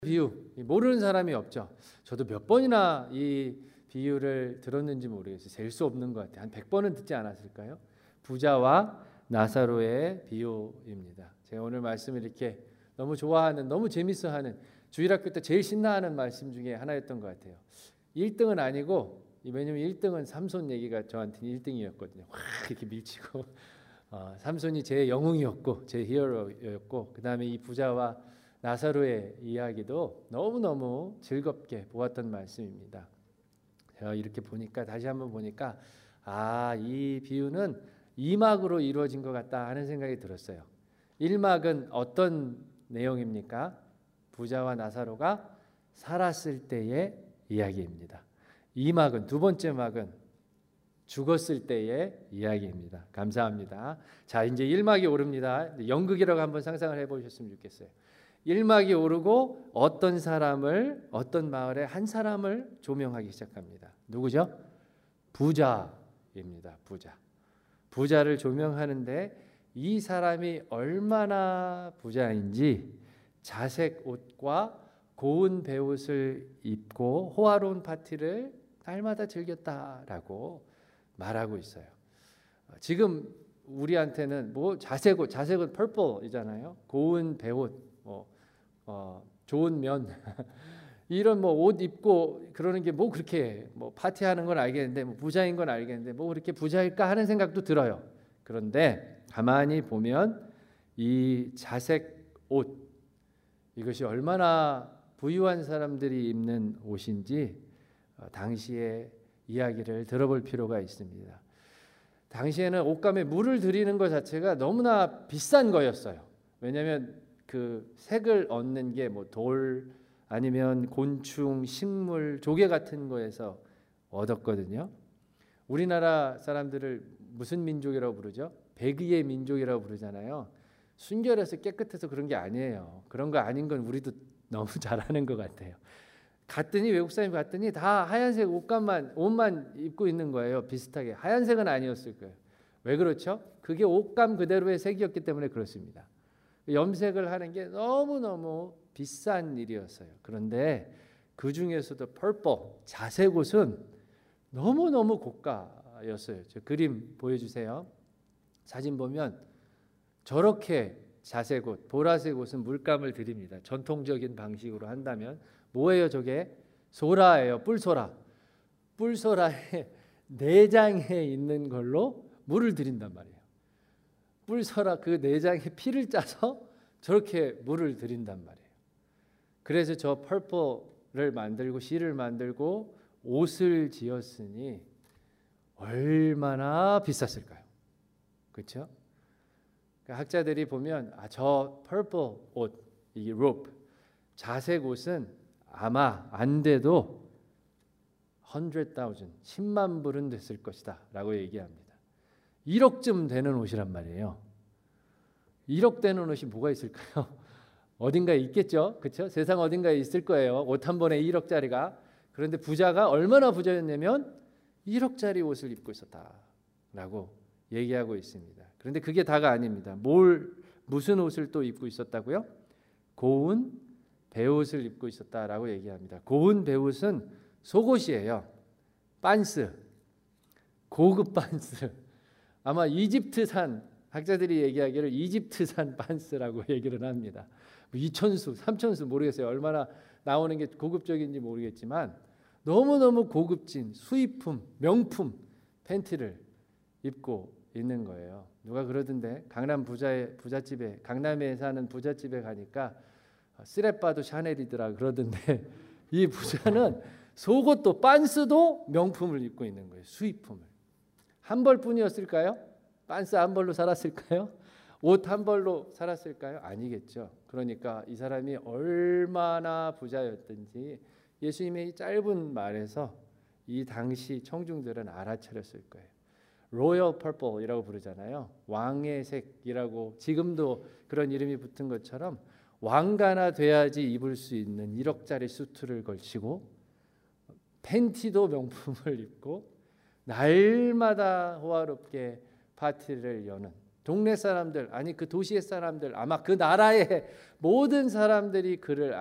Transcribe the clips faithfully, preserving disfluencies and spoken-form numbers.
비유 모르는 사람이 없죠. 저도 몇 번이나 이 비유를 들었는지 모르겠어요. 셀 수 없는 것 같아요. 한 백 번은 듣지 않았을까요? 부자와 나사로의 비유입니다. 제가 오늘 말씀을 이렇게 너무 좋아하는, 너무 재밌어하는, 주일학교 때 제일 신나하는 말씀 중에 하나였던 것 같아요. 일 등은 아니고, 왜냐면 일 등은 삼손 얘기가 저한테는 일 등이었거든요. 확 이렇게 밀치고 어, 삼손이 제 영웅이었고 제 히어로였고, 그 다음에 이 부자와 나사로의 이야기도 너무너무 즐겁게 보았던 말씀입니다. 제가 이렇게 보니까, 다시 한번 보니까 아, 이 비유는 이 막으로 이루어진 것 같다 하는 생각이 들었어요. 일 막은 어떤 내용입니까? 부자와 나사로가 살았을 때의 이야기입니다. 이 막은, 두 번째 막은 죽었을 때의 이야기입니다. 감사합니다. 자, 이제 일 막이 오릅니다. 연극이라고 한번 상상을 해보셨으면 좋겠어요. 일 막이 오르고 어떤 사람을, 어떤 마을에 한 사람을 조명하기 시작합니다. 누구죠? 부자입니다. 부자. 부자를 조명하는데 이 사람이 얼마나 부자인지 자색 옷과 고운 베옷을 입고 호화로운 파티를 날마다 즐겼다라고 말하고 있어요. 지금 우리한테는 뭐 자색 옷, 자색 옷 퍼플이잖아요. 고운 베옷, 뭐 어, 좋은 면 이런 뭐 옷 입고 그러는 게 뭐 그렇게 뭐 파티하는 건 알겠는데, 뭐 부자인 건 알겠는데 뭐 그렇게 부자일까 하는 생각도 들어요. 그런데 가만히 보면 이 자색 옷, 이것이 얼마나 부유한 사람들이 입는 옷인지 어, 당시의 이야기를 들어볼 필요가 있습니다. 당시에는 옷감에 물을 들이는 것 자체가 너무나 비싼 거였어요. 왜냐하면 그 색을 얻는 게 뭐 돌 아니면 곤충, 식물, 조개 같은 거에서 얻었거든요. 우리나라 사람들을 무슨 민족이라고 부르죠? 백의의 민족이라고 부르잖아요. 순결해서 깨끗해서 그런 게 아니에요. 그런 거 아닌 건 우리도 너무 잘하는 것 같아요. 갔더니, 외국 사람이 갔더니 다 하얀색 옷감만, 옷만 입고 있는 거예요. 비슷하게. 하얀색은 아니었을 거예요. 왜 그렇죠? 그게 옷감 그대로의 색이었기 때문에 그렇습니다. 염색을 하는 게 너무너무 비싼 일이었어요. 그런데 그 중에서도 퍼플, 자색 옷은 너무너무 고가였어요. 저 그림 보여주세요. 사진 보면 저렇게 자색 옷, 보라색 옷은 물감을 들입니다. 전통적인 방식으로 한다면 뭐예요? 저게 소라예요. 뿔소라. 뿔소라의 내장에 있는 걸로 물을 들인단 말이에요. 뿔소라 그 내장에 피를 짜서 저렇게 물을 들인단 말이에요. 그래서 저 퍼플을 만들고 실을 만들고 옷을 지었으니 얼마나 비쌌을까요? 그렇죠? 학자들이 보면 아, 저 퍼플 옷, 이 로프, 자색 옷은 아마 안 돼도 hundred 십만 불은 됐을 것이다 라고 얘기합니다. 일억쯤 되는 옷이란 말이에요. 일억 되는 옷이 뭐가 있을까요? 어딘가에 있겠죠. 그렇죠? 세상 어딘가에 있을 거예요. 옷 한 번에 일억짜리가. 그런데 부자가 얼마나 부자였냐면 일억짜리 옷을 입고 있었다라고 얘기하고 있습니다. 그런데 그게 다가 아닙니다. 뭘, 무슨 옷을 또 입고 있었다고요? 고운 베옷을 입고 있었다라고 얘기합니다. 고운 베옷은 속옷이에요. 반스, 고급 반스. 아마 이집트산, 학자들이 얘기하기를 이집트산 반스라고 얘기를 합니다. 이천수, 삼천수 모르겠어요. 얼마나 나오는 게 고급적인지 모르겠지만 너무너무 고급진 수입품, 명품 팬티를 입고 있는 거예요. 누가 그러던데 강남 부자의 부잣집에, 강남에 사는 부잣집에 가니까 쓰레빠도 샤넬이더라 그러던데 이 부자는 속옷도 반스도 명품을 입고 있는 거예요. 수입품을. 한 벌뿐이었을까요? 반스 한 벌로 살았을까요? 옷 한 벌로 살았을까요? 아니겠죠. 그러니까 이 사람이 얼마나 부자였든지 예수님의 이 짧은 말에서 이 당시 청중들은 알아차렸을 거예요. 로열 퍼플이라고 부르잖아요. 왕의 색이라고 지금도 그런 이름이 붙은 것처럼 왕가나 돼야지 입을 수 있는 일억짜리 수트를 걸치고 팬티도 명품을 입고 날마다 호화롭게 파티를 여는 동네 사람들, 아니 그 도시의 사람들, 아마 그 나라의 모든 사람들이 그를 아는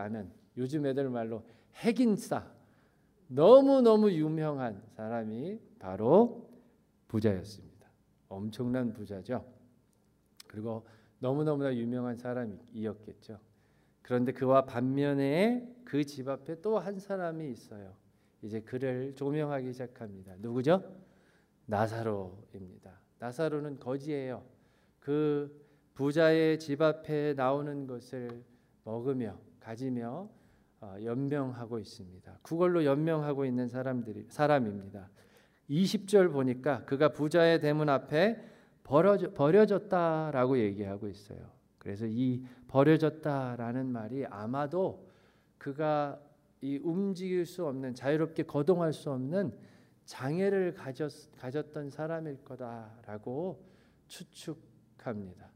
요즘 애들 말로 핵인싸, 너무너무 유명한 사람이 바로 부자였습니다. 엄청난 부자죠. 그리고 너무너무나 유명한 사람이었겠죠. 그런데 그와 반면에 그 집 앞에 또 한 사람이 있어요. 이제 그를 조명하기 시작합니다. 누구죠? 나사로입니다. 나사로는 거지예요. 그 부자의 집 앞에 나오는 것을 먹으며 가지며 어, 연명하고 있습니다. 그걸로 연명하고 있는 사람들이 사람입니다. 이십 절 보니까 그가 부자의 대문 앞에 버려져, 버려졌다라고 얘기하고 있어요. 그래서 이 버려졌다라는 말이 아마도 그가 이 움직일 수 없는, 자유롭게 거동할 수 없는 장애를 가졌, 가졌던 사람일 거다라고 추측합니다.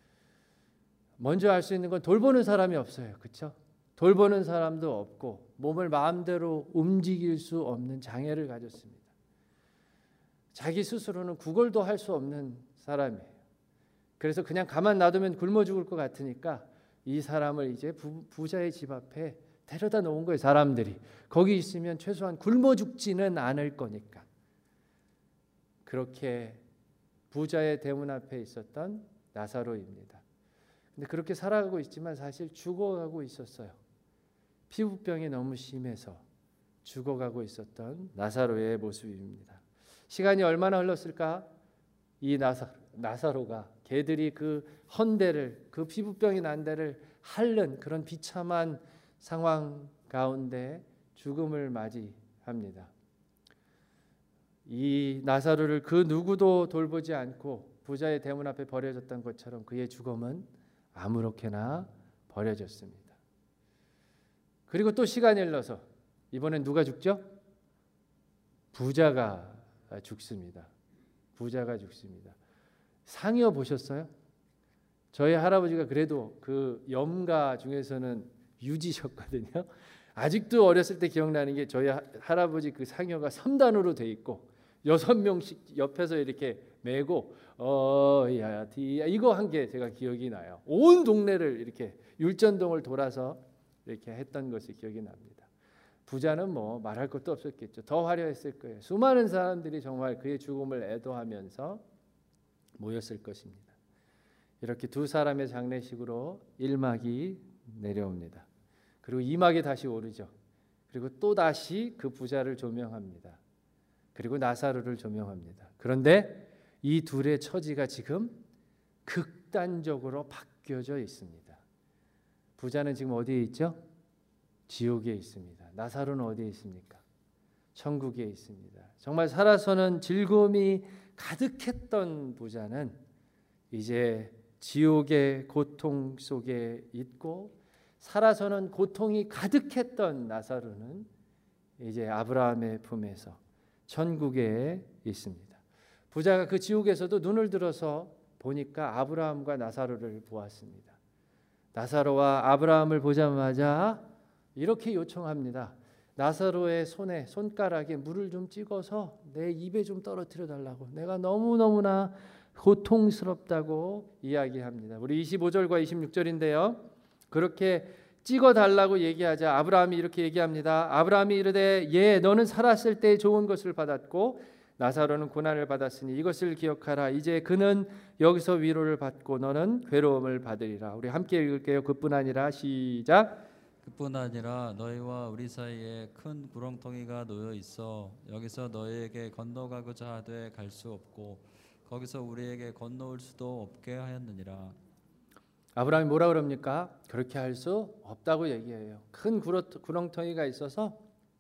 먼저 알 수 있는 건 돌보는 사람이 없어요. 그렇죠? 돌보는 사람도 없고 몸을 마음대로 움직일 수 없는 장애를 가졌습니다. 자기 스스로는 구걸도 할 수 없는 사람이에요. 그래서 그냥 가만 놔두면 굶어 죽을 것 같으니까 이 사람을 이제 부, 부자의 집 앞에 데려다 놓은 거예요. 사람들이 거기 있으면 최소한 굶어 죽지는 않을 거니까. 그렇게 부자의 대문 앞에 있었던 나사로입니다. 근데 그렇게 살아가고 있지만 사실 죽어가고 있었어요. 피부병이 너무 심해서 죽어가고 있었던 나사로의 모습입니다. 시간이 얼마나 흘렀을까? 이 나사, 나사로가 개들이 그 헌데를, 그 피부병이 난 데를 핥는 그런 비참한 상황 가운데 죽음을 맞이합니다. 이 나사로를 그 누구도 돌보지 않고 부자의 대문 앞에 버려졌던 것처럼 그의 죽음은 아무렇게나 버려졌습니다. 그리고 또 시간이 흘러서 이번엔 누가 죽죠? 부자가 죽습니다. 부자가 죽습니다. 상여 보셨어요? 저희 할아버지가 그래도 그 염가 중에서는 유지셨거든요. 아직도 어렸을 때 기억나는 게 저희 할아버지 그 상여가 삼 단으로 돼 있고 여섯 명씩 옆에서 이렇게 메고 어야 디야 이거 한 게 제가 기억이 나요. 온 동네를 이렇게 율전동을 돌아서 이렇게 했던 것이 기억이 납니다. 부자는 뭐 말할 것도 없었겠죠. 더 화려했을 거예요. 수많은 사람들이 정말 그의 죽음을 애도하면서 모였을 것입니다. 이렇게 두 사람의 장례식으로 일 막이 내려옵니다. 그리고 이 막이 다시 오르죠. 그리고 또 다시 그 부자를 조명합니다. 그리고 나사로를 조명합니다. 그런데 이 둘의 처지가 지금 극단적으로 바뀌어져 있습니다. 부자는 지금 어디에 있죠? 지옥에 있습니다. 나사로는 어디에 있습니까? 천국에 있습니다. 정말 살아서는 즐거움이 가득했던 부자는 이제 지옥의 고통 속에 있고, 살아서는 고통이 가득했던 나사로는 이제 아브라함의 품에서 천국에 있습니다. 부자가 그 지옥에서도 눈을 들어서 보니까 아브라함과 나사로를 보았습니다. 나사로와 아브라함을 보자마자 이렇게 요청합니다. 나사로의 손에, 손가락에 물을 좀 찍어서 내 입에 좀 떨어뜨려 달라고. 내가 너무너무나 고통스럽다고 이야기합니다. 우리 이십오 절과 이십육 절인데요. 그렇게 찍어 달라고 얘기하자 아브라함이 이렇게 얘기합니다. 아브라함이 이르되 예, 너는 살았을 때 좋은 것을 받았고 나사로는 고난을 받았으니 이것을 기억하라. 이제 그는 여기서 위로를 받고 너는 괴로움을 받으리라. 우리 함께 읽을게요. 그뿐 아니라 시작. 그뿐 아니라 너희와 우리 사이에 큰 구렁텅이가 놓여 있어 여기서 너희에게 건너가고자 하되 갈 수 없고 거기서 우리에게 건너올 수도 없게 하였느니라. 아브라함이 뭐라 그럽니까? 그렇게 할 수 없다고 얘기해요. 큰 구렁텅이가 있어서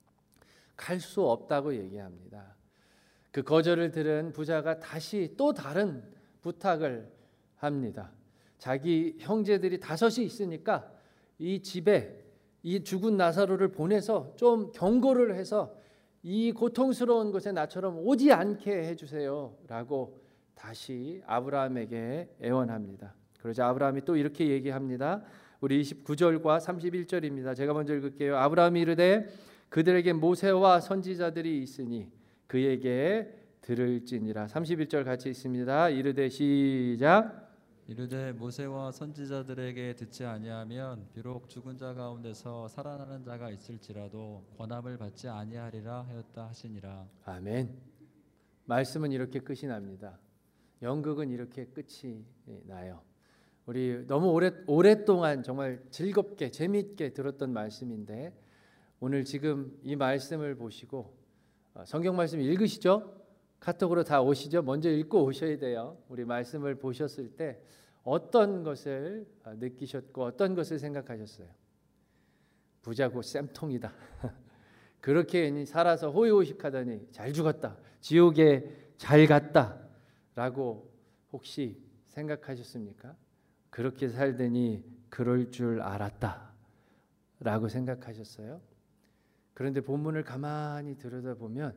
갈 수 없다고 얘기합니다. 그 거절을 들은 부자가 다시 또 다른 부탁을 합니다. 자기 형제들이 다섯이 있으니까 이 집에 이 죽은 나사로를 보내서 좀 경고를 해서 이 고통스러운 곳에 나처럼 오지 않게 해주세요 라고 다시 아브라함에게 애원합니다. 그러자 아브라함이 또 이렇게 얘기합니다. 우리 이십구 절과 삼십일 절입니다. 제가 먼저 읽을게요. 아브라함이 이르되 그들에게 모세와 선지자들이 있으니 그에게 들을지니라. 삼십일 절 같이 있습니다. 이르되 시작. 이르되 모세와 선지자들에게 듣지 아니하면 비록 죽은 자 가운데서 살아나는 자가 있을지라도 권함을 받지 아니하리라 하였다 하시니라. 아멘. 말씀은 이렇게 끝이 납니다. 연극은 이렇게 끝이 나요. 우리 너무 오래, 오랫동안 정말 즐겁게 재미있게 들었던 말씀인데 오늘 지금 이 말씀을 보시고 성경 말씀 읽으시죠? 카톡으로 다 오시죠? 먼저 읽고 오셔야 돼요. 우리 말씀을 보셨을 때 어떤 것을 느끼셨고 어떤 것을 생각하셨어요? 부자고 쌤통이다. 그렇게 살아서 호의호식하더니 잘 죽었다. 지옥에 잘 갔다. 라고 혹시 생각하셨습니까? 그렇게 살더니 그럴 줄 알았다. 라고 생각하셨어요? 그런데 본문을 가만히 들여다보면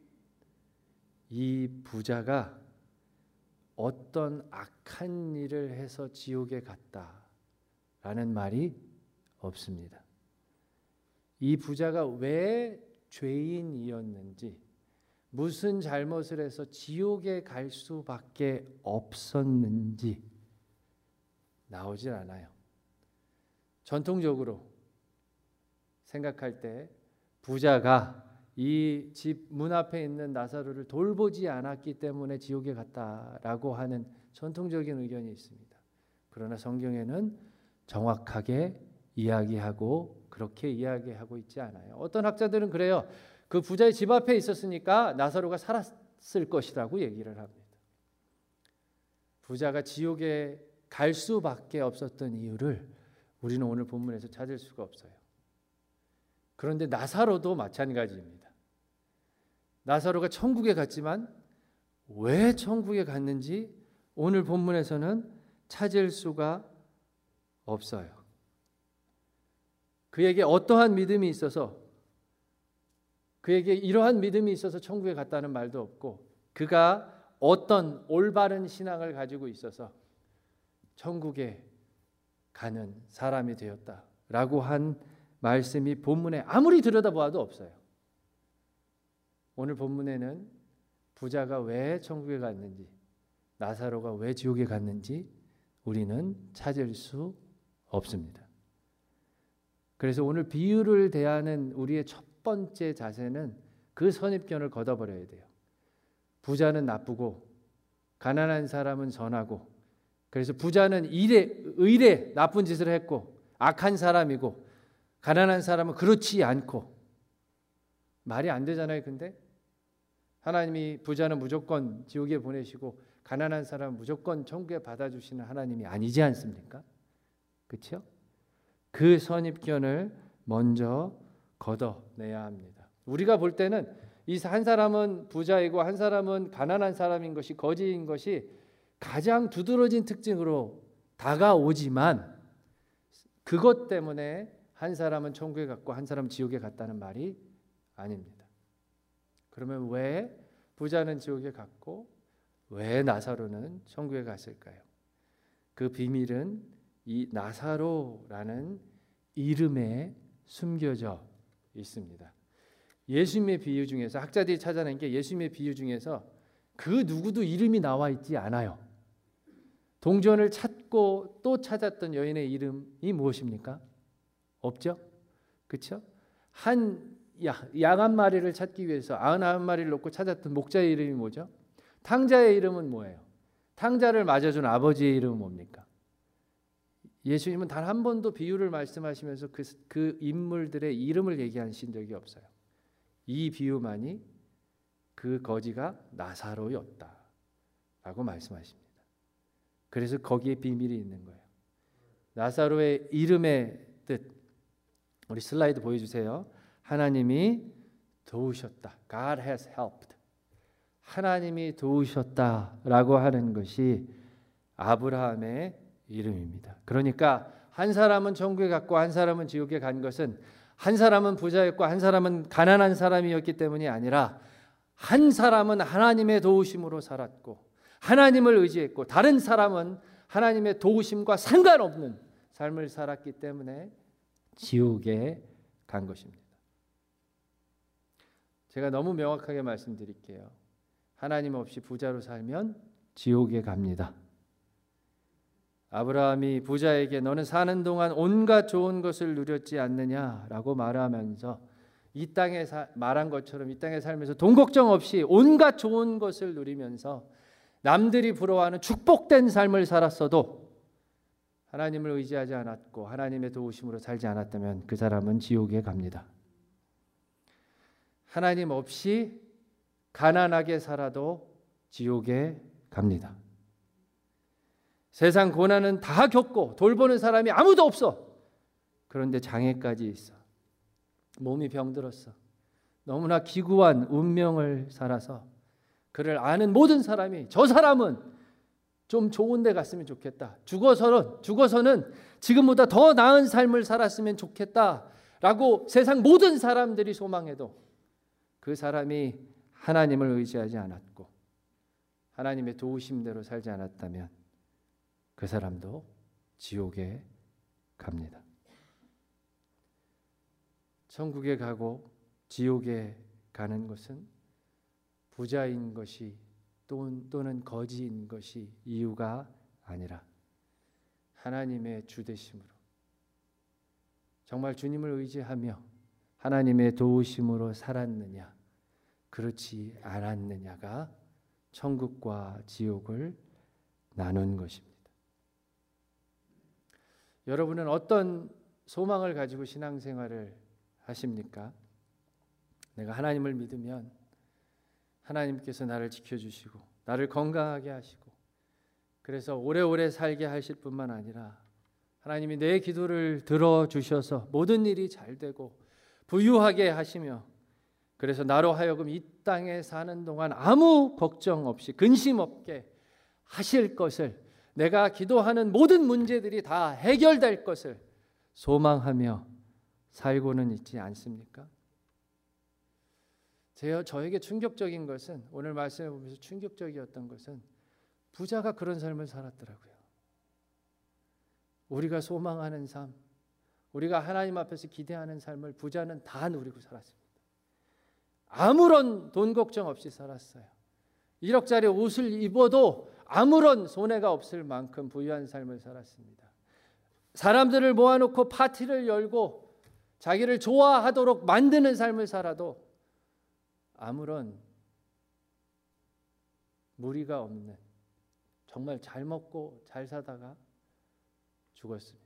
이 부자가 어떤 악한 일을 해서 지옥에 갔다라는 말이 없습니다. 이 부자가 왜 죄인이었는지, 무슨 잘못을 해서 지옥에 갈 수밖에 없었는지 나오질 않아요. 전통적으로 생각할 때 부자가 이 집 문 앞에 있는 나사로를 돌보지 않았기 때문에 지옥에 갔다라고 하는 전통적인 의견이 있습니다. 그러나 성경에는 정확하게 이야기하고 그렇게 이야기하고 있지 않아요. 어떤 학자들은 그래요. 그 부자의 집 앞에 있었으니까 나사로가 살았을 것이라고 얘기를 합니다. 부자가 지옥에 갈 수밖에 없었던 이유를 우리는 오늘 본문에서 찾을 수가 없어요. 그런데 나사로도 마찬가지입니다. 나사로가 천국에 갔지만 왜 천국에 갔는지 오늘 본문에서는 찾을 수가 없어요. 그에게 어떠한 믿음이 있어서 그에게 이러한 믿음이 있어서 천국에 갔다는 말도 없고 그가 어떤 올바른 신앙을 가지고 있어서 천국에 가는 사람이 되었다라고 한 말씀이 본문에 아무리 들여다보아도 없어요. 오늘 본문에는 부자가 왜 천국에 갔는지, 나사로가 왜 지옥에 갔는지 우리는 찾을 수 없습니다. 그래서 오늘 비유를 대하는 우리의 첫 번째 자세는 그 선입견을 걷어버려야 돼요. 부자는 나쁘고 가난한 사람은 선하고, 그래서 부자는 일에, 의례 나쁜 짓을 했고 악한 사람이고 가난한 사람은 그렇지 않고, 말이 안 되잖아요. 근데 하나님이 부자는 무조건 지옥에 보내시고 가난한 사람은 무조건 천국에 받아주시는 하나님이 아니지 않습니까? 그렇죠? 그 선입견을 먼저 걷어내야 합니다. 우리가 볼 때는 이 한 사람은 부자이고 한 사람은 가난한 사람인 것이, 거지인 것이 가장 두드러진 특징으로 다가오지만 그것 때문에 한 사람은 천국에 갔고 한 사람은 지옥에 갔다는 말이 아닙니다. 그러면 왜 부자는 지옥에 갔고 왜 나사로는 천국에 갔을까요? 그 비밀은 이 나사로라는 이름에 숨겨져 있습니다. 예수님의 비유 중에서 학자들이 찾아낸 게 예수님의 비유 중에서 그 누구도 이름이 나와 있지 않아요. 동전을 찾고 또 찾았던 여인의 이름이 무엇입니까? 없죠? 그렇죠? 한 양 한 마리를 찾기 위해서 아흔아홉 마리를 놓고 찾았던 목자의 이름이 뭐죠? 탕자의 이름은 뭐예요? 탕자를 맞아준 아버지의 이름은 뭡니까? 예수님은 단 한 번도 비유를 말씀하시면서 그, 그 인물들의 이름을 얘기하신 적이 없어요. 이 비유만이 그 거지가 나사로였다 라고 말씀하십니다. 그래서 거기에 비밀이 있는 거예요. 나사로의 이름의 뜻, 우리 슬라이드 보여주세요. 하나님이 도우셨다. God has helped. 하나님이 도우셨다라고 하는 것이 아브라함의 이름입니다. 그러니까 한 사람은 천국에 갔고 한 사람은 지옥에 간 것은 한 사람은 부자였고 한 사람은 가난한 사람이었기 때문이 아니라 한 사람은 하나님의 도우심으로 살았고 하나님을 의지했고 다른 사람은 하나님의 도우심과 상관없는 삶을 살았기 때문에 지옥에 간 것입니다. 제가 너무 명확하게 말씀드릴게요. 하나님 없이 부자로 살면 지옥에 갑니다. 아브라함이 부자에게 너는 사는 동안 온갖 좋은 것을 누렸지 않느냐라고 말하면서 이 땅에 사, 말한 것처럼 이 땅에 살면서 돈 걱정 없이 온갖 좋은 것을 누리면서 남들이 부러워하는 축복된 삶을 살았어도 하나님을 의지하지 않았고 하나님의 도우심으로 살지 않았다면 그 사람은 지옥에 갑니다. 하나님 없이 가난하게 살아도 지옥에 갑니다. 세상 고난은 다 겪고 돌보는 사람이 아무도 없어. 그런데 장애까지 있어. 몸이 병들었어. 너무나 기구한 운명을 살아서 그를 아는 모든 사람이 저 사람은 좀 좋은 데 갔으면 좋겠다. 죽어서는 죽어서는 지금보다 더 나은 삶을 살았으면 좋겠다라고 세상 모든 사람들이 소망해도 그 사람이 하나님을 의지하지 않았고 하나님의 도우심대로 살지 않았다면 그 사람도 지옥에 갑니다. 천국에 가고 지옥에 가는 것은 부자인 것이 또는 거지인 것이 이유가 아니라 하나님의 주되심으로 정말 주님을 의지하며 하나님의 도우심으로 살았느냐 그렇지 않았느냐가 천국과 지옥을 나눈 것입니다. 여러분은 어떤 소망을 가지고 신앙생활을 하십니까? 내가 하나님을 믿으면 하나님께서 나를 지켜주시고 나를 건강하게 하시고 그래서 오래오래 살게 하실 뿐만 아니라 하나님이 내 기도를 들어주셔서 모든 일이 잘 되고 부유하게 하시며 그래서 나로 하여금 이 땅에 사는 동안 아무 걱정 없이 근심 없게 하실 것을 내가 기도하는 모든 문제들이 다 해결될 것을 소망하며 살고는 있지 않습니까? 제, 저에게 충격적인 것은 오늘 말씀을 보면서 충격적이었던 것은 부자가 그런 삶을 살았더라고요. 우리가 소망하는 삶, 우리가 하나님 앞에서 기대하는 삶을 부자는 다 누리고 살았습니다. 아무런 돈 걱정 없이 살았어요. 일억짜리 옷을 입어도 아무런 손해가 없을 만큼 부유한 삶을 살았습니다. 사람들을 모아놓고 파티를 열고 자기를 좋아하도록 만드는 삶을 살아도 아무런 무리가 없는 정말 잘 먹고 잘 사다가 죽었습니다.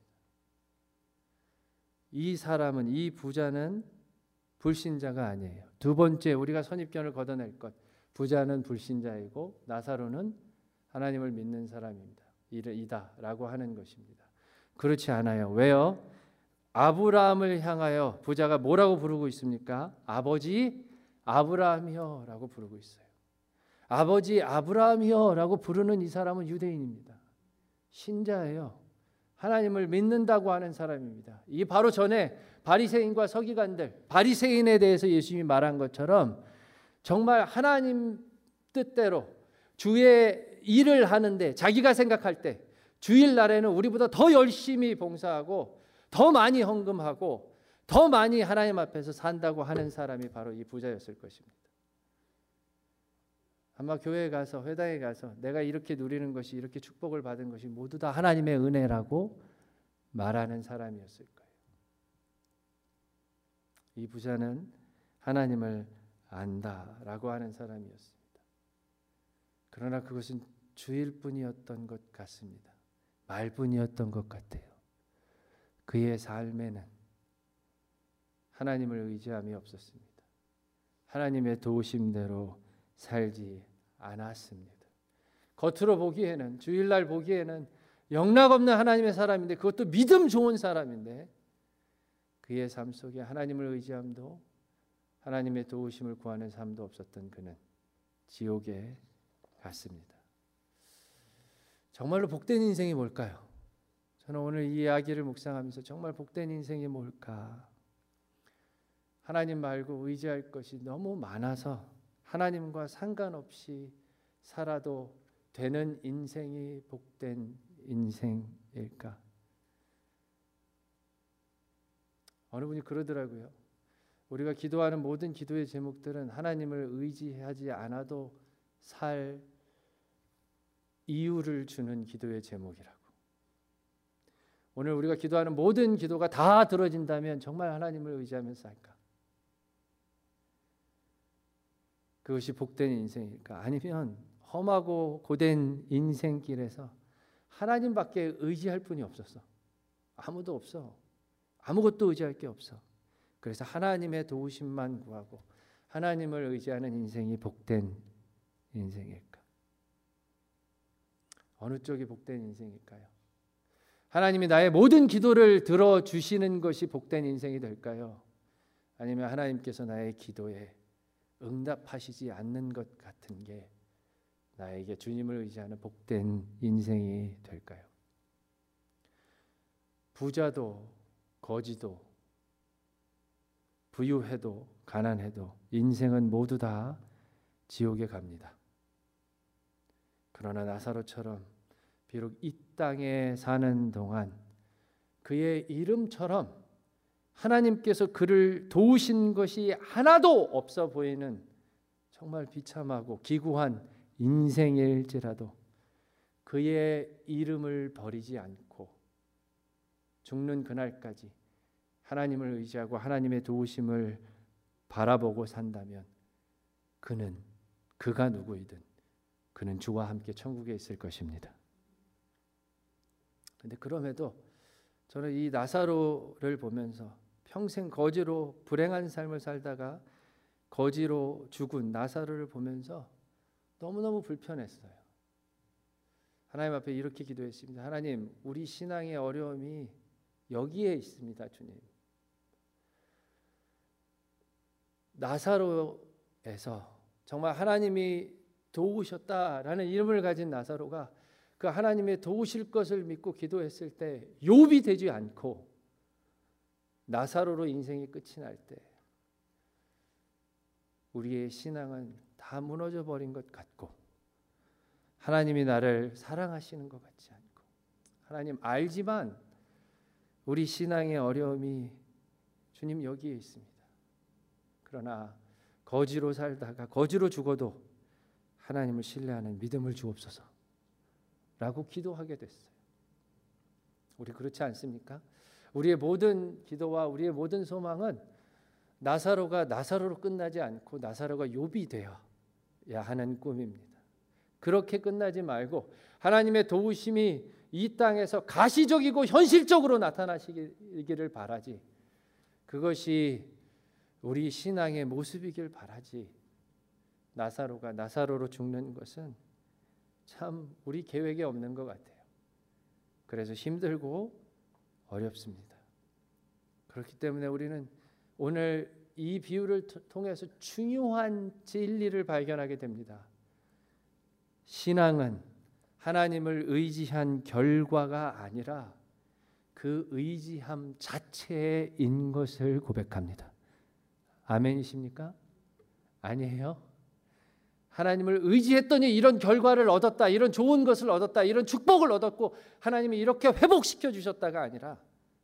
이 사람은 이 부자는 불신자가 아니에요. 두 번째 우리가 선입견을 걷어낼 것 부자는 불신자이고 나사로는 하나님을 믿는 사람입니다. 이다라고 하는 것입니다. 그렇지 않아요. 왜요? 아브라함을 향하여 부자가 뭐라고 부르고 있습니까? 아버지 아브라함이여 라고 부르고 있어요. 아버지 아브라함이여 라고 부르는 이 사람은 유대인입니다. 신자예요. 하나님을 믿는다고 하는 사람입니다. 이 바로 전에 바리새인과 서기관들, 바리새인에 대해서 예수님이 말한 것처럼 정말 하나님 뜻대로 주의 일을 하는데 자기가 생각할 때 주일날에는 우리보다 더 열심히 봉사하고 더 많이 헌금하고 더 많이 하나님 앞에서 산다고 하는 사람이 바로 이 부자였을 것입니다. 아마 교회에 가서 회당에 가서 내가 이렇게 누리는 것이 이렇게 축복을 받은 것이 모두 다 하나님의 은혜라고 말하는 사람이었을 거예요. 이 부자는 하나님을 안다라고 하는 사람이었습니다. 그러나 그것은 주일뿐이었던 것 같습니다. 말뿐이었던 것 같아요. 그의 삶에는 하나님을 의지함이 없었습니다. 하나님의 도우심대로 살지 않았습니다. 겉으로 보기에는 주일날 보기에는 영락없는 하나님의 사람인데 그것도 믿음 좋은 사람인데 그의 삶 속에 하나님을 의지함도 하나님의 도우심을 구하는 삶도 없었던 그는 지옥에 갔습니다. 정말로 복된 인생이 뭘까요? 저는 오늘 이 이야기를 묵상하면서 정말 복된 인생이 뭘까? 하나님 말고 의지할 것이 너무 많아서 하나님과 상관없이 살아도 되는 인생이 복된 인생일까? 어느 분이 그러더라고요. 우리가 기도하는 모든 기도의 제목들은 하나님을 의지하지 않아도 살 이유를 주는 기도의 제목이라고. 오늘 우리가 기도하는 모든 기도가 다 들어진다면 정말 하나님을 의지하면서 할까? 그것이 복된 인생일까? 아니면 험하고 고된 인생길에서 하나님밖에 의지할 분이 없었어. 아무도 없어. 아무것도 의지할 게 없어. 그래서 하나님의 도우심만 구하고 하나님을 의지하는 인생이 복된 인생일까? 어느 쪽이 복된 인생일까요? 하나님이 나의 모든 기도를 들어주시는 것이 복된 인생이 될까요? 아니면 하나님께서 나의 기도에 응답하시지 않는 것 같은 게 나에게 주님을 의지하는 복된 인생이 될까요? 부자도 거지도 부유해도 가난해도 인생은 모두 다 지옥에 갑니다. 그러나 나사로처럼 비록 이 땅에 사는 동안 그의 이름처럼 하나님께서 그를 도우신 것이 하나도 없어 보이는 정말 비참하고 기구한 인생일지라도 그의 이름을 버리지 않고 죽는 그날까지 하나님을 의지하고 하나님의 도우심을 바라보고 산다면 그는 그가 누구이든 그는 주와 함께 천국에 있을 것입니다. 근데 그럼에도 저는 이 나사로를 보면서 평생 거지로 불행한 삶을 살다가 거지로 죽은 나사로를 보면서 너무너무 불편했어요. 하나님 앞에 이렇게 기도했습니다. 하나님, 우리 신앙의 어려움이 여기에 있습니다. 주님. 나사로에서 정말 하나님이 도우셨다라는 이름을 가진 나사로가 그 하나님의 도우실 것을 믿고 기도했을 때 욥이 되지 않고 나사로로 인생이 끝이 날 때 우리의 신앙은 다 무너져 버린 것 같고 하나님이 나를 사랑하시는 것 같지 않고 하나님 알지만 우리 신앙의 어려움이 주님 여기에 있습니다. 그러나 거지로 살다가 거지로 죽어도 하나님을 신뢰하는 믿음을 주옵소서 라고 기도하게 됐어요. 우리 그렇지 않습니까? 우리의 모든 기도와 우리의 모든 소망은 나사로가 나사로로 끝나지 않고 나사로가 욥이 되어야 하는 꿈입니다. 그렇게 끝나지 말고 하나님의 도우심이 이 땅에서 가시적이고 현실적으로 나타나시기를 바라지 그것이 우리 신앙의 모습이길 바라지 나사로가 나사로로 죽는 것은 참 우리 계획에 없는 것 같아요. 그래서 힘들고 어렵습니다. 그렇기 때문에 우리는 오늘 이 비유를 통해서 중요한 진리를 발견하게 됩니다. 신앙은 하나님을 의지한 결과가 아니라 그 의지함 자체인 것을 고백합니다. 아멘이십니까? 아니에요? 하나님을 의지했더니 이런 결과를 얻었다, 이런 좋은 것을 얻었다, 이런 축복을 얻었고 하나님이 이렇게 회복시켜 주셨다가 아니라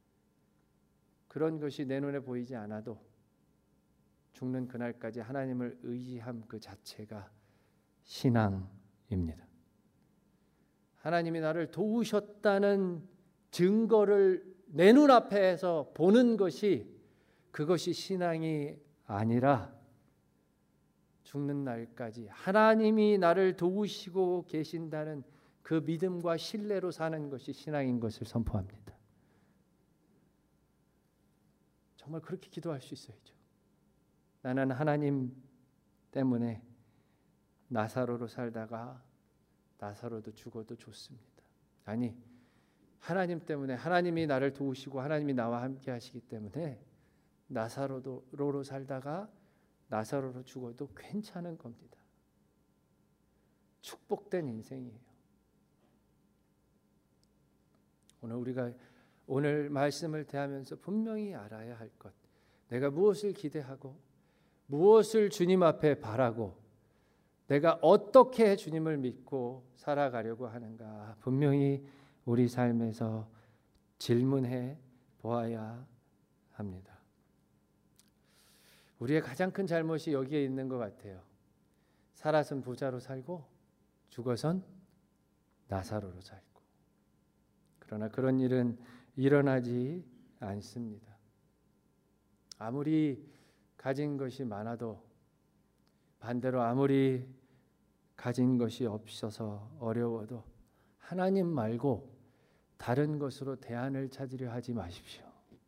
그런 것이 내 눈에 보이지 않아도 죽는 그날까지 하나님을 의지함 그 자체가 신앙입니다. 하나님이 나를 도우셨다는 증거를 내 눈앞에서 보는 것이 그것이 신앙이 아니라 죽는 날까지 하나님이 나를 도우시고 계신다는 그 믿음과 신뢰로 사는 것이 신앙인 것을 선포합니다. 정말 그렇게 기도할 수 있어야죠. 나는 하나님 때문에 나사로로 살다가 나사로도 죽어도 좋습니다. 아니, 하나님 때문에 하나님이 나를 도우시고 하나님이 나와 함께 하시기 때문에 나사로로 살다가 나사로로 죽어도 괜찮은 겁니다. 축복된 인생이에요. 오늘 우리가 오늘 말씀을 대하면서 분명히 알아야 할 것, 내가 무엇을 기대하고 무엇을 주님 앞에 바라고 내가 어떻게 주님을 믿고 살아가려고 하는가 분명히 우리 삶에서 질문해 보아야 합니다. 우리의 가장 큰 잘못이 여기에 있는 것 같아요. 살아선 부자로 살고 죽어선 나사로로 살고. 그러나 그런 일은 일어나지 않습니다. 아무리 가진 것이 많아도, 반대로 아무리 가진 것이 없어서 어려워도 하나님 말고 다른 것으로 대안을 찾으려 하지 마십시오.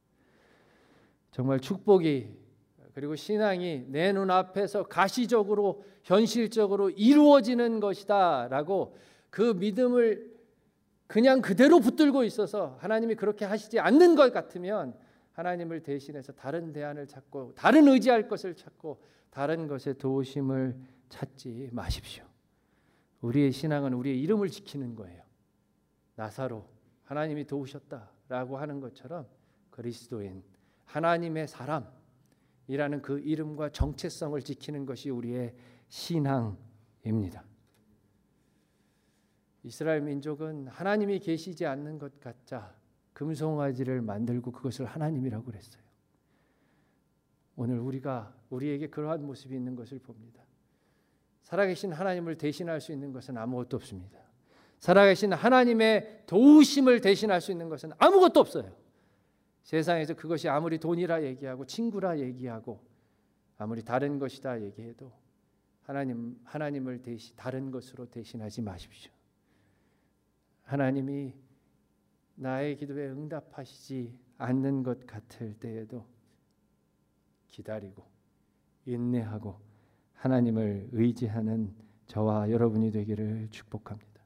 정말 축복이, 그리고 신앙이 내 눈앞에서 가시적으로 현실적으로 이루어지는 것이다 라고 그 믿음을 그냥 그대로 붙들고 있어서 하나님이 그렇게 하시지 않는 것 같으면 하나님을 대신해서 다른 대안을 찾고 다른 의지할 것을 찾고 다른 것에 도우심을 찾지 마십시오. 우리의 신앙은 우리의 이름을 지키는 거예요. 나사로, 하나님이 도우셨다라고 하는 것처럼 그리스도인, 하나님의 사람이라는 그 이름과 정체성을 지키는 것이 우리의 신앙입니다. 이스라엘 민족은 하나님이 계시지 않는 것 같자 금송아지를 만들고 그것을 하나님이라고 그랬어요. 오늘 우리가 우리에게 그러한 모습이 있는 것을 봅니다. 살아계신 하나님을 대신할 수 있는 것은 아무것도 없습니다. 살아계신 하나님의 도우심을 대신할 수 있는 것은 아무것도 없어요. 세상에서 그것이 아무리 돈이라 얘기하고 친구라 얘기하고 아무리 다른 것이다 얘기해도 하나님, 하나님을 대신 다른 것으로 대신하지 마십시오. 하나님이 나의 기도에 응답하시지 않는 것 같을 때에도 기다리고 인내하고 하나님을 의지하는 저와 여러분이 되기를 축복합니다.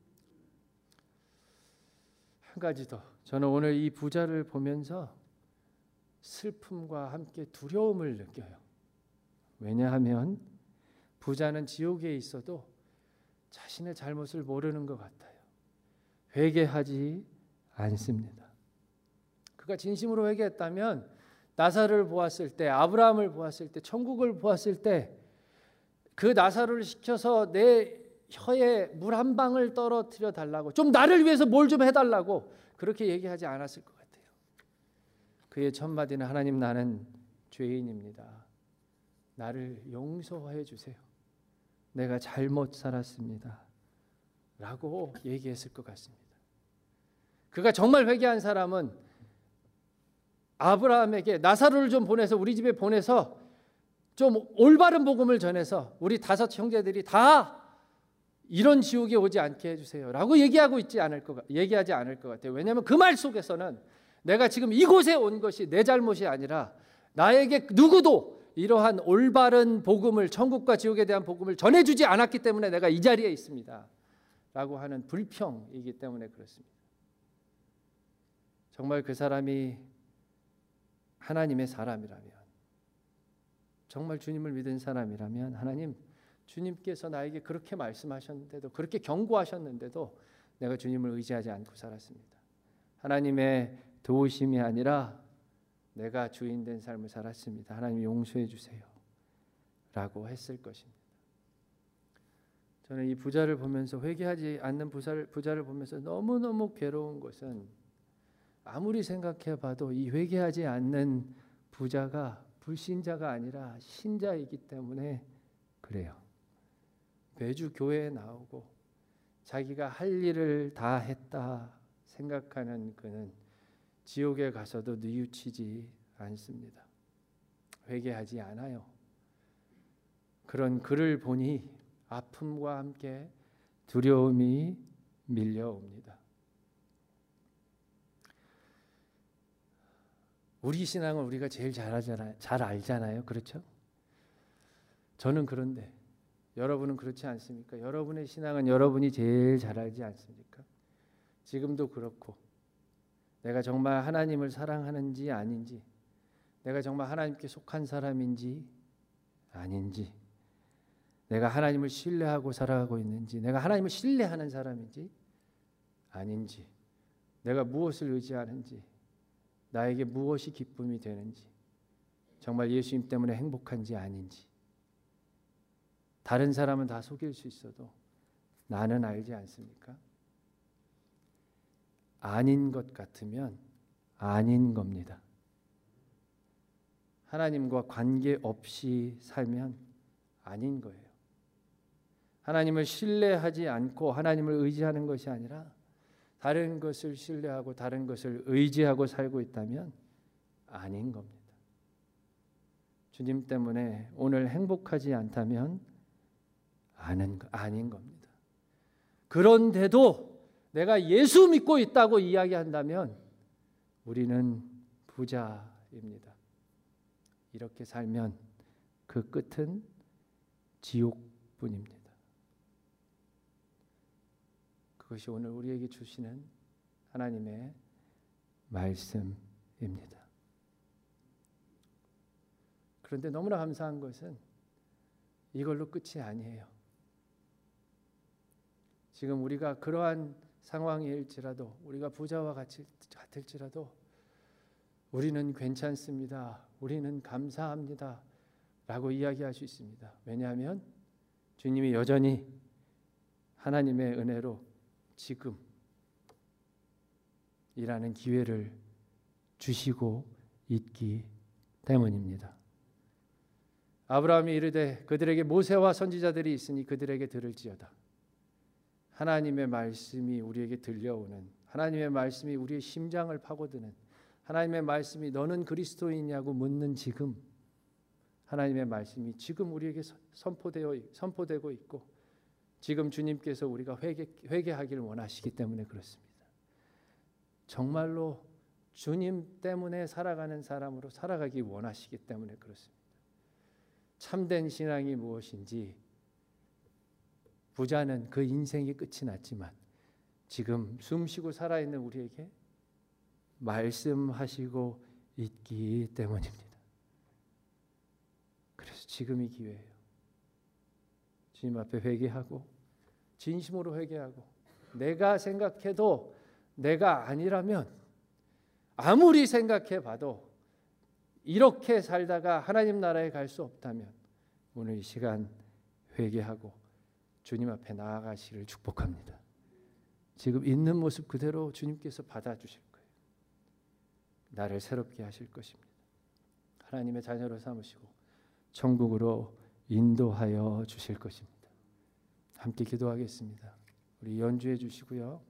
한 가지 더, 저는 오늘 이 부자를 보면서 슬픔과 함께 두려움을 느껴요. 왜냐하면 부자는 지옥에 있어도 자신의 잘못을 모르는 것 같아요. 회개하지 않습니다. 그가 진심으로 회개했다면 나사로를 보았을 때, 아브라함을 보았을 때, 천국을 보았을 때 그 나사로를 시켜서 내 혀에 물 한 방울 떨어뜨려 달라고, 좀 나를 위해서 뭘 좀 해달라고 그렇게 얘기하지 않았을 것 같아요. 그의 첫 마디는 하나님, 나는 죄인입니다. 나를 용서해 주세요. 내가 잘못 살았습니다. 라고 얘기했을 것 같습니다. 그가 정말 회개한 사람은 아브라함에게 나사로를 좀 보내서 우리 집에 보내서 좀 올바른 복음을 전해서 우리 다섯 형제들이 다 이런 지옥에 오지 않게 해주세요 라고 얘기하고 있지 않을 것, 얘기하지 않을 것 같아요. 왜냐하면 그 말 속에서는 내가 지금 이곳에 온 것이 내 잘못이 아니라 나에게 누구도 이러한 올바른 복음을, 천국과 지옥에 대한 복음을 전해주지 않았기 때문에 내가 이 자리에 있습니다 라고 하는 불평이기 때문에 그렇습니다. 정말 그 사람이 하나님의 사람이라면, 정말 주님을 믿은 사람이라면, 하나님, 주님께서 나에게 그렇게 말씀하셨는데도, 그렇게 경고하셨는데도 내가 주님을 의지하지 않고 살았습니다. 하나님의 도우심이 아니라 내가 주인 된 삶을 살았습니다. 하나님 용서해 주세요 라고 했을 것입니다. 저는 이 부자를 보면서, 회개하지 않는 부자를, 부자를 보면서 너무너무 괴로운 것은, 아무리 생각해봐도 이 회개하지 않는 부자가 불신자가 아니라 신자이기 때문에 그래요. 매주 교회에 나오고 자기가 할 일을 다 했다 생각하는 그는 지옥에 가서도 뉘우치지 않습니다. 회개하지 않아요. 그런 그를 보니 아픔과 함께 두려움이 밀려옵니다. 우리 신앙을 우리가 제일 잘 알잖아요. 잘 알잖아요. 그렇죠? 저는 그런데 여러분은 그렇지 않습니까? 여러분의 신앙은 여러분이 제일 잘 알지 않습니까? 지금도 그렇고, 내가 정말 하나님을 사랑하는지 아닌지, 내가 정말 하나님께 속한 사람인지 아닌지, 내가 하나님을 신뢰하고 살아가고 있는지, 내가 하나님을 신뢰하는 사람인지 아닌지, 내가 무엇을 의지하는지, 나에게 무엇이 기쁨이 되는지, 정말 예수님 때문에 행복한지 아닌지, 다른 사람은 다 속일 수 있어도 나는 알지 않습니까? 아닌 것 같으면 아닌 겁니다. 하나님과 관계없이 살면 아닌 거예요. 하나님을 신뢰하지 않고 하나님을 의지하는 것이 아니라 다른 것을 신뢰하고 다른 것을 의지하고 살고 있다면 아닌 겁니다. 주님 때문에 오늘 행복하지 않다면 아는, 아닌 겁니다. 그런데도 내가 예수 믿고 있다고 이야기한다면 우리는 부자입니다. 이렇게 살면 그 끝은 지옥뿐입니다. 그것이 오늘 우리에게 주시는 하나님의 말씀입니다. 그런데 너무나 감사한 것은 이걸로 끝이 아니에요. 지금 우리가 그러한 상황일지라도, 우리가 부자와 같이 같을지라도 우리는 괜찮습니다. 우리는 감사합니다. 라고 이야기할 수 있습니다. 왜냐하면 주님이 여전히 하나님의 은혜로 지금 일하는 기회를 주시고 있기 때문입니다. 아브라함이 이르되 그들에게 모세와 선지자들이 있으니 그들에게 들을지어다. 하나님의 말씀이 우리에게 들려오는, 하나님의 말씀이 우리의 심장을 파고드는, 하나님의 말씀이 너는 그리스도이냐고 묻는 지금, 하나님의 말씀이 지금 우리에게 선포되어 선포되고 있고 지금 주님께서 우리가 회개 회개하기를 원하시기 때문에 그렇습니다. 정말로 주님 때문에 살아가는 사람으로 살아가기 원하시기 때문에 그렇습니다. 참된 신앙이 무엇인지, 부자는 그 인생이 끝이 났지만 지금 숨쉬고 살아있는 우리에게 말씀하시고 있기 때문입니다. 그래서 지금이 기회예요. 주님 앞에 회개하고 진심으로 회개하고, 내가 생각해도 내가 아니라면, 아무리 생각해봐도 이렇게 살다가 하나님 나라에 갈 수 없다면 오늘 이 시간 회개하고 주님 앞에 나아가시기를 축복합니다. 지금 있는 모습 그대로 주님께서 받아주실 거예요. 나를 새롭게 하실 것입니다. 하나님의 자녀로 삼으시고 천국으로 인도하여 주실 것입니다. 함께 기도하겠습니다. 우리 연주해 주시고요.